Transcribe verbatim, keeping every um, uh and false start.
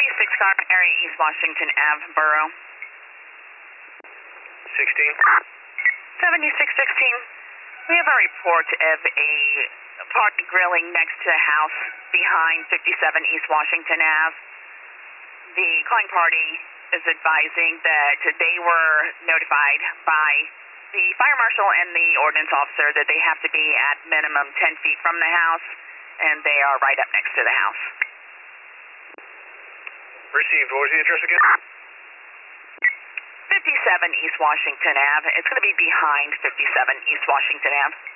seventy-six car area East Washington Ave, Borough. sixteen. seventy-six sixteen. We have a report of a party grilling next to a house behind fifty-seven East Washington Ave. The calling party is advising that they were notified by the fire marshal and the ordinance officer that they have to be at minimum ten feet from the house, and they are right up next to the house. Received. What was the address again? fifty-seven East Washington Ave. It's going to be behind fifty-seven East Washington Ave.